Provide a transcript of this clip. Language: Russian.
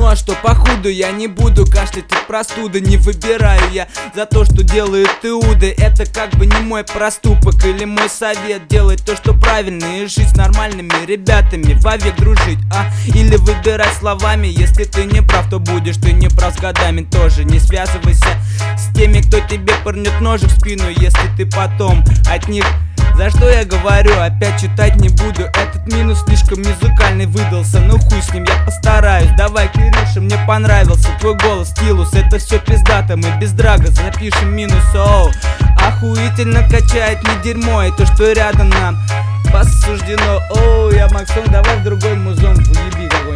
а что походу я не буду кашлять от простуды. Не выбираю я за то, что делают иуды. Это как бы не мой проступок или мой совет. Делать то, что правильно, и жить с нормальными ребятами, вовек дружить, или выбирать словами. Если ты не прав, то будешь ты не прав с годами тоже. Не связывайся с теми, кто тебе пырнет ножик в спину, если ты потом от них. За что я говорю, опять читать не буду. Этот минус слишком музыкальный выдался. Ну хуй с ним, я постараюсь. Давай, Кирюша, мне понравился твой голос, стилус. Это все пиздато, мы без драга запишем минус. Оу, охуительно качает не дерьмо, и то, что рядом нам посуждено. Оу, я Максон, давай в другой музон, уеби какой.